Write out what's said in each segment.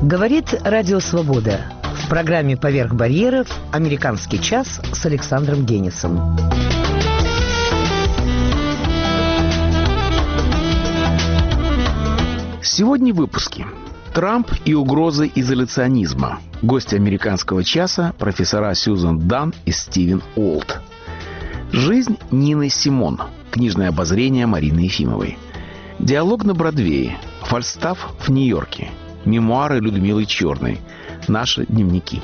Говорит Радио Свобода. В программе «Поверх барьеров» «Американский час» с Александром Генисом. Сегодня в выпуске. Трамп и угрозы изоляционизма. Гости «Американского часа» профессора Сьюзан Данн и Стивен Уолт. Жизнь Нины Симон. Книжное обозрение Марины Ефимовой. Диалог на Бродвее. Фальстаф в Нью-Йорке. Мемуары Людмилы Черной. Наши дневники.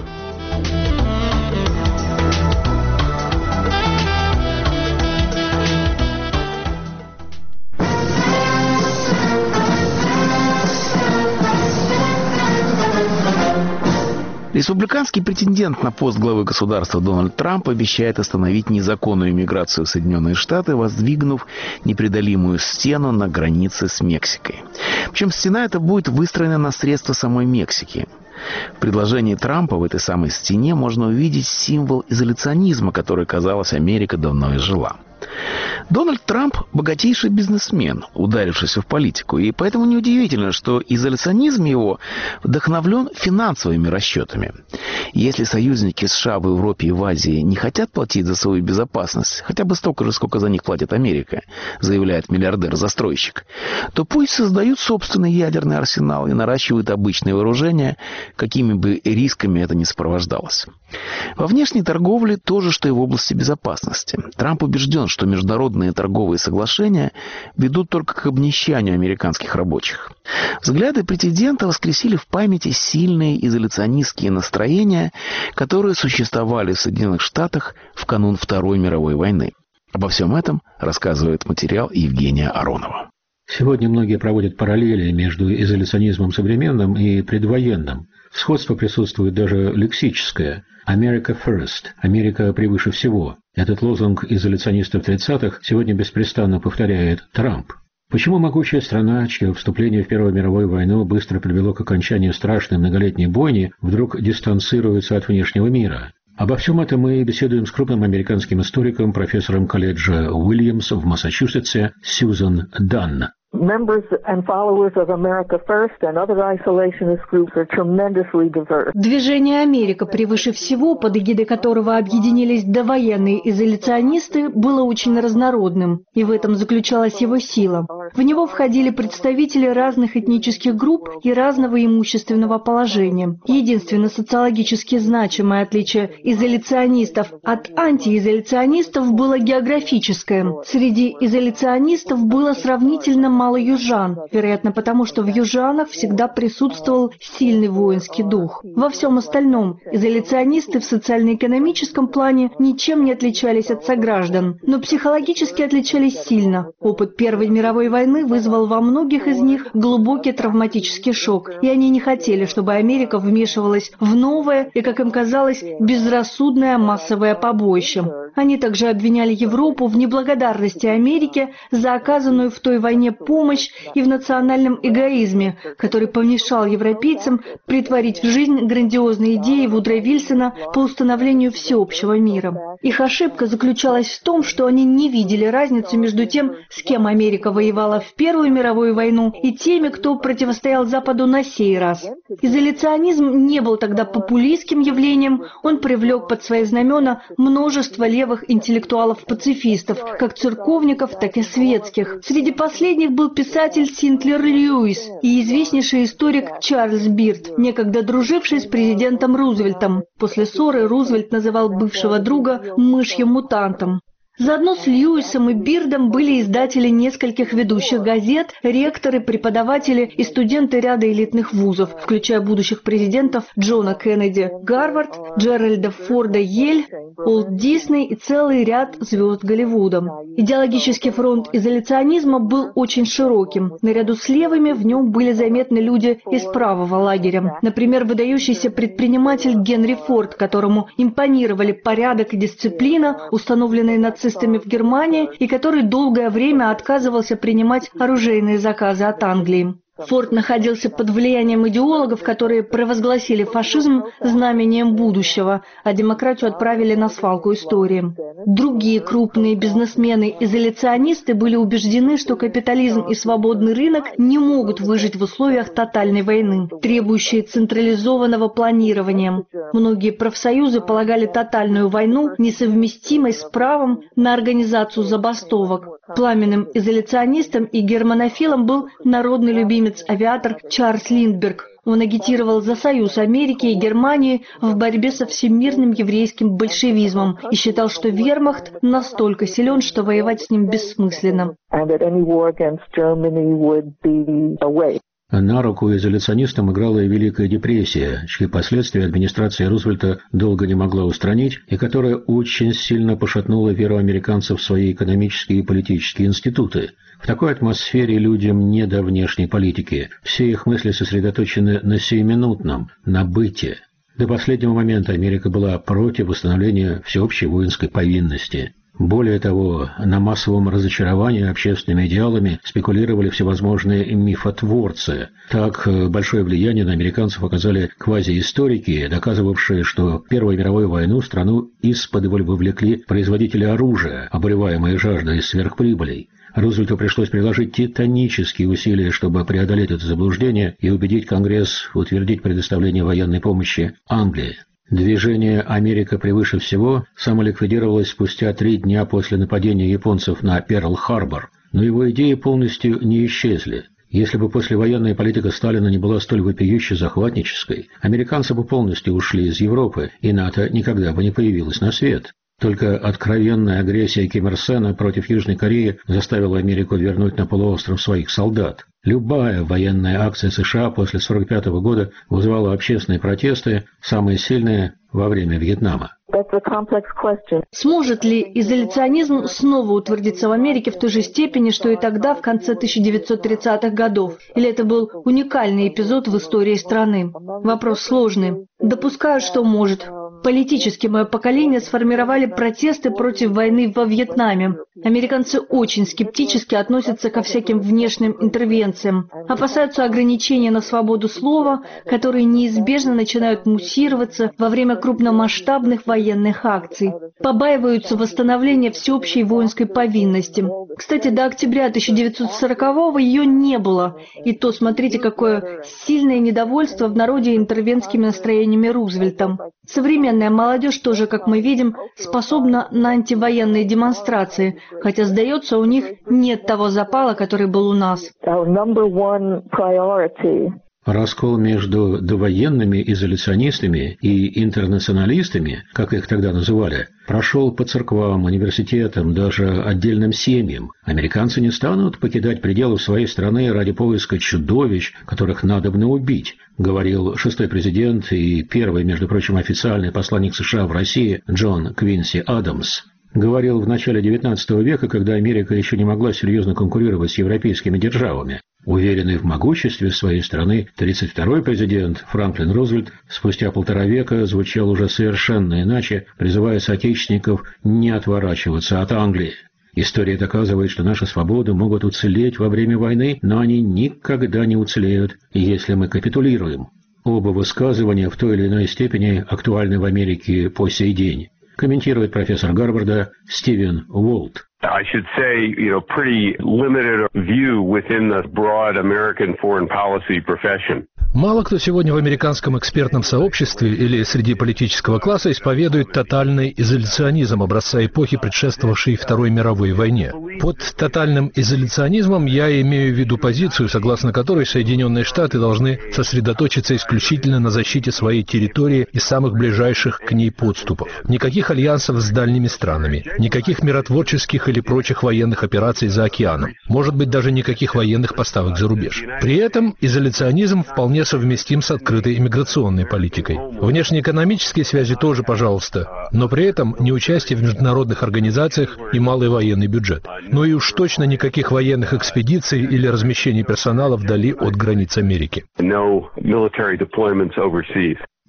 Республиканский претендент на пост главы государства Дональд Трамп обещает остановить незаконную миграцию в Соединенные Штаты, воздвигнув непреодолимую стену на границе с Мексикой. Причем стена эта будет выстроена на средства самой Мексики. В предложении Трампа в этой самой стене можно увидеть символ изоляционизма, который, казалось, Америка давно изжила. Дональд Трамп – богатейший бизнесмен, ударившийся в политику, и поэтому неудивительно, что изоляционизм его вдохновлен финансовыми расчетами. Если союзники США в Европе и в Азии не хотят платить за свою безопасность, хотя бы столько же, сколько за них платит Америка, заявляет миллиардер-застройщик, то пусть создают собственный ядерный арсенал и наращивают обычные вооружения, какими бы рисками это ни сопровождалось. Во внешней торговле то же, что и в области безопасности. Трамп убежден, что международные торговые соглашения ведут только к обнищанию американских рабочих. Взгляды претендента воскресили в памяти сильные изоляционистские настроения, которые существовали в Соединенных Штатах в канун Второй мировой войны. Обо всем этом рассказывает материал Евгения Аронова. Сегодня многие проводят параллели между изоляционизмом современным и предвоенным. Сходство присутствует даже лексическое. «America first» – «Америка превыше всего». Этот лозунг изоляционистов 30-х сегодня беспрестанно повторяет Трамп. Почему могучая страна, чье вступление в Первую мировую войну быстро привело к окончанию страшной многолетней бойни, вдруг дистанцируется от внешнего мира? Обо всем этом мы беседуем с крупным американским историком, профессором колледжа Уильямс в Массачусетсе Сьюзан Данн. Members and followers of America First and other isolationist groups are tremendously diverse. Движение «Америка превыше всего», под эгидой которого объединились довоенные изоляционисты, было очень разнородным, и в этом заключалась его сила. В него входили представители разных этнических групп и разного имущественного положения. Единственное социологически значимое отличие изоляционистов от антиизоляционистов было географическое. Среди изоляционистов было сравнительно мало южан, вероятно потому, что в южанах всегда присутствовал сильный воинский дух. Во всем остальном изоляционисты в социально-экономическом плане ничем не отличались от сограждан, но психологически отличались сильно. Опыт Первой мировой войны вызвал во многих из них глубокий травматический шок, и они не хотели, чтобы Америка вмешивалась в новое и, как им казалось, безрассудное массовое побоище. Они также обвиняли Европу в неблагодарности Америки за оказанную в той войне помощь и в национальном эгоизме, который помешал европейцам претворить в жизнь грандиозные идеи Вудро Вильсона по установлению всеобщего мира. Их ошибка заключалась в том, что они не видели разницу между тем, с кем Америка воевала в Первую мировую войну, и теми, кто противостоял Западу на сей раз. Изоляционизм не был тогда популистским явлением, он привлек под свои знамена множество левых интеллектуалов-пацифистов, как церковников, так и светских. Среди последних был писатель Синклер Льюис и известнейший историк Чарльз Бирд, некогда друживший с президентом Рузвельтом. После ссоры Рузвельт называл бывшего друга «мышью-мутантом». Заодно с Льюисом и Бирдом были издатели нескольких ведущих газет, ректоры, преподаватели и студенты ряда элитных вузов, включая будущих президентов Джона Кеннеди, Гарвард, Джеральда Форда, Йель, Уолт Дисней и целый ряд звезд Голливуда. Идеологический фронт изоляционизма был очень широким. Наряду с левыми в нем были заметны люди из правого лагеря. Например, выдающийся предприниматель Генри Форд, которому импонировали порядок и дисциплина, установленные нацистами в Германии, и который долгое время отказывался принимать оружейные заказы от Англии. Форд находился под влиянием идеологов, которые провозгласили фашизм знамением будущего, а демократию отправили на свалку истории. Другие крупные бизнесмены-изоляционисты были убеждены, что капитализм и свободный рынок не могут выжить в условиях тотальной войны, требующей централизованного планирования. Многие профсоюзы полагали тотальную войну несовместимой с правом на организацию забастовок. Пламенным изоляционистом и германофилом был народный любимец-авиатор Чарльз Линдберг. Он агитировал за союз Америки и Германии в борьбе со всемирным еврейским большевизмом и считал, что вермахт настолько силен, что воевать с ним бессмысленно. На руку изоляционистам играла и Великая депрессия, чьи последствия администрация Рузвельта долго не могла устранить и которая очень сильно пошатнула веру американцев в свои экономические и политические институты. В такой атмосфере людям не до внешней политики. Все их мысли сосредоточены на сиюминутном, на быте. До последнего момента Америка была против восстановления всеобщей воинской повинности. Более того, на массовом разочаровании общественными идеалами спекулировали всевозможные мифотворцы. Так, большое влияние на американцев оказали квазиисторики, доказывавшие, что в Первую мировую войну страну исподволь вовлекли производители оружия, обуреваемые жаждой сверхприбылей. Рузвельту пришлось приложить титанические усилия, чтобы преодолеть это заблуждение и убедить Конгресс утвердить предоставление военной помощи Англии. Движение «Америка превыше всего» самоликвидировалось спустя 3 дня после нападения японцев на Перл-Харбор, но его идеи полностью не исчезли. Если бы послевоенная политика Сталина не была столь вопиюще захватнической, американцы бы полностью ушли из Европы, и НАТО никогда бы не появилось на свет. Только откровенная агрессия Ким Ир Сена против Южной Кореи заставила Америку вернуть на полуостров своих солдат. Любая военная акция США после 1945 года вызывала общественные протесты, самые сильные во время Вьетнама. Сможет ли изоляционизм снова утвердиться в Америке в той же степени, что и тогда, в конце 1930-х годов? Или это был уникальный эпизод в истории страны? Вопрос сложный. Допускаю, что может. Политически мое поколение сформировали протесты против войны во Вьетнаме. Американцы очень скептически относятся ко всяким внешним интервенциям, опасаются ограничения на свободу слова, которые неизбежно начинают муссироваться во время крупномасштабных военных акций, побаиваются восстановления всеобщей воинской повинности. Кстати, до октября 1940-го ее не было, и то смотрите, какое сильное недовольство в народе интервентскими настроениями Рузвельта. Современная молодежь тоже, как мы видим, способна на антивоенные демонстрации, хотя, сдается, у них нет того запала, который был у нас. Раскол между довоенными изоляционистами и интернационалистами, как их тогда называли, прошел по церквам, университетам, даже отдельным семьям. Американцы не станут покидать пределы своей страны ради поиска чудовищ, которых надобно убить, говорил 6-й президент и первый, между прочим, официальный посланник США в России Джон Квинси Адамс. Говорил в начале XIX века, когда Америка еще не могла серьезно конкурировать с европейскими державами. Уверенный в могуществе своей страны 32-й президент Франклин Рузвельт спустя 1,5 века звучал уже совершенно иначе, призывая соотечественников не отворачиваться от Англии. История доказывает, что наши свободы могут уцелеть во время войны, но они никогда не уцелеют, если мы капитулируем. Оба высказывания в той или иной степени актуальны в Америке по сей день, комментирует профессор Гарварда Стивен Уолт. I should say, pretty limited view within the broad American foreign policy profession. Мало кто сегодня в американском экспертном сообществе или среди политического класса исповедует тотальный изоляционизм образца эпохи, предшествовавшей Второй мировой войне. Под тотальным изоляционизмом я имею в виду позицию, согласно которой Соединенные Штаты должны сосредоточиться исключительно на защите своей территории и самых ближайших к ней подступов. Никаких альянсов с дальними странами, никаких миротворческих или прочих военных операций за океаном, может быть, даже никаких военных поставок за рубеж. При этом изоляционизм вполне совместим с открытой иммиграционной политикой. Внешнеэкономические связи тоже, пожалуйста, но при этом не участие в международных организациях и малый военный бюджет. Ну и уж точно никаких военных экспедиций или размещения персонала вдали от границ Америки.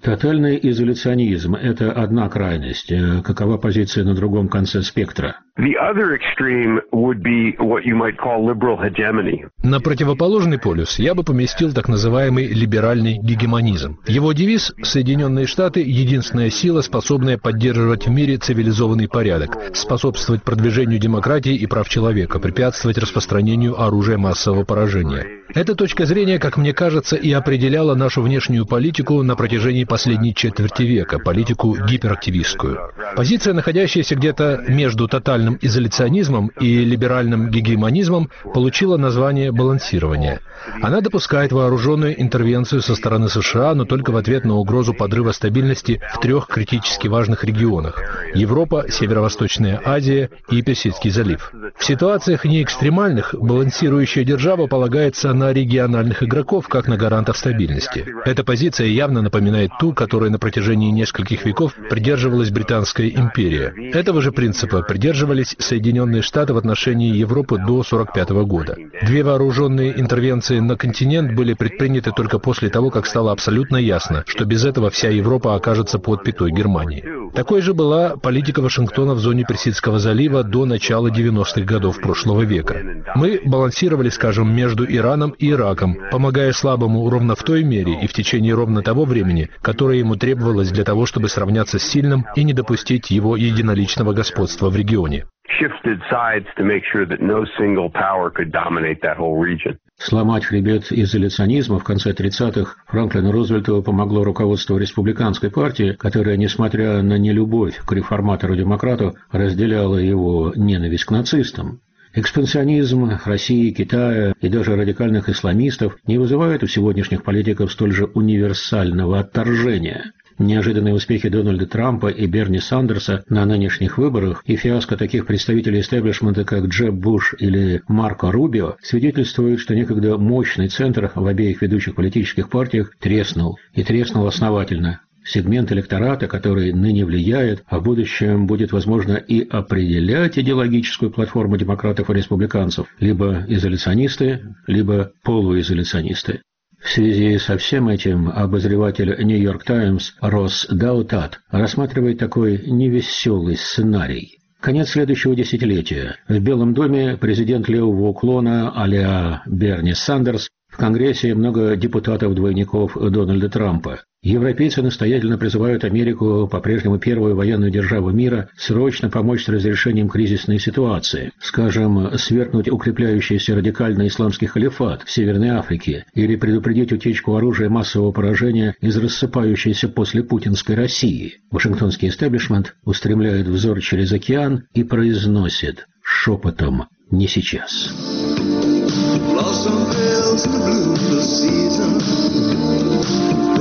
Тотальный изоляционизм – это одна крайность. Какова позиция на другом конце спектра? The other extreme would be what you might call liberal hegemony. На противоположный полюс я бы поместил так называемый либеральный гегемонизм. Его девиз «Соединенные Штаты – единственная сила, способная поддерживать в мире цивилизованный порядок, способствовать продвижению демократии и прав человека, препятствовать распространению оружия массового поражения». Эта точка зрения, как мне кажется, и определяла нашу внешнюю политику на протяжении последней четверти века, политику гиперактивистскую. Позиция, находящаяся где-то между тотальным изоляционизмом и либеральным гегемонизмом, получила название балансирования. Она допускает вооруженную интервенцию со стороны США, но только в ответ на угрозу подрыва стабильности в 3 критически важных регионах – Европа, Северо-Восточная Азия и Персидский залив. В ситуациях неэкстремальных балансирующая держава полагается на региональных игроков, как на гарантов стабильности. Эта позиция явно напоминает ту, которой на протяжении нескольких веков придерживалась Британская империя. Этого же принципа придерживались Соединенные Штаты в отношении Европы до 1945 года. 2 вооруженные интервенции на континент были предприняты только после того, как стало абсолютно ясно, что без этого вся Европа окажется под пятой Германии. Такой же была политика Вашингтона в зоне Персидского залива до начала 90-х годов прошлого века. Мы балансировали, скажем, между Ираном и Ираком, помогая слабому ровно в той мере и в течение ровно того времени, которое ему требовалось для того, чтобы сравняться с сильным и не допустить его единоличного господства в регионе. Сломать хребет изоляционизма в конце 30-х Франклину Рузвельту помогло руководство республиканской партии, которая, несмотря на нелюбовь к реформатору-демократу, разделяла его ненависть к нацистам. Экспансионизм России, Китая и даже радикальных исламистов не вызывает у сегодняшних политиков столь же универсального отторжения. Неожиданные успехи Дональда Трампа и Берни Сандерса на нынешних выборах и фиаско таких представителей истеблишмента, как Джеб Буш или Марко Рубио, свидетельствуют, что некогда мощный центр в обеих ведущих политических партиях треснул, и треснул основательно. Сегмент электората, который ныне влияет, а в будущем будет, возможно, и определять идеологическую платформу демократов и республиканцев, либо изоляционисты, либо полуизоляционисты. В связи со всем этим обозреватель «Нью-Йорк Таймс» Росс Даутат рассматривает такой невеселый сценарий. Конец следующего десятилетия. В Белом доме президент левого уклона а-ля Берни Сандерс, в Конгрессе много депутатов-двойников Дональда Трампа. Европейцы настоятельно призывают Америку, по-прежнему первую военную державу мира, срочно помочь с разрешением кризисной ситуации. Скажем, свергнуть укрепляющийся радикальный исламский халифат в Северной Африке или предупредить утечку оружия массового поражения из рассыпающейся после путинской России. Вашингтонский истеблишмент устремляет взор через океан и произносит шепотом «не сейчас». Blossom fields in the blue season.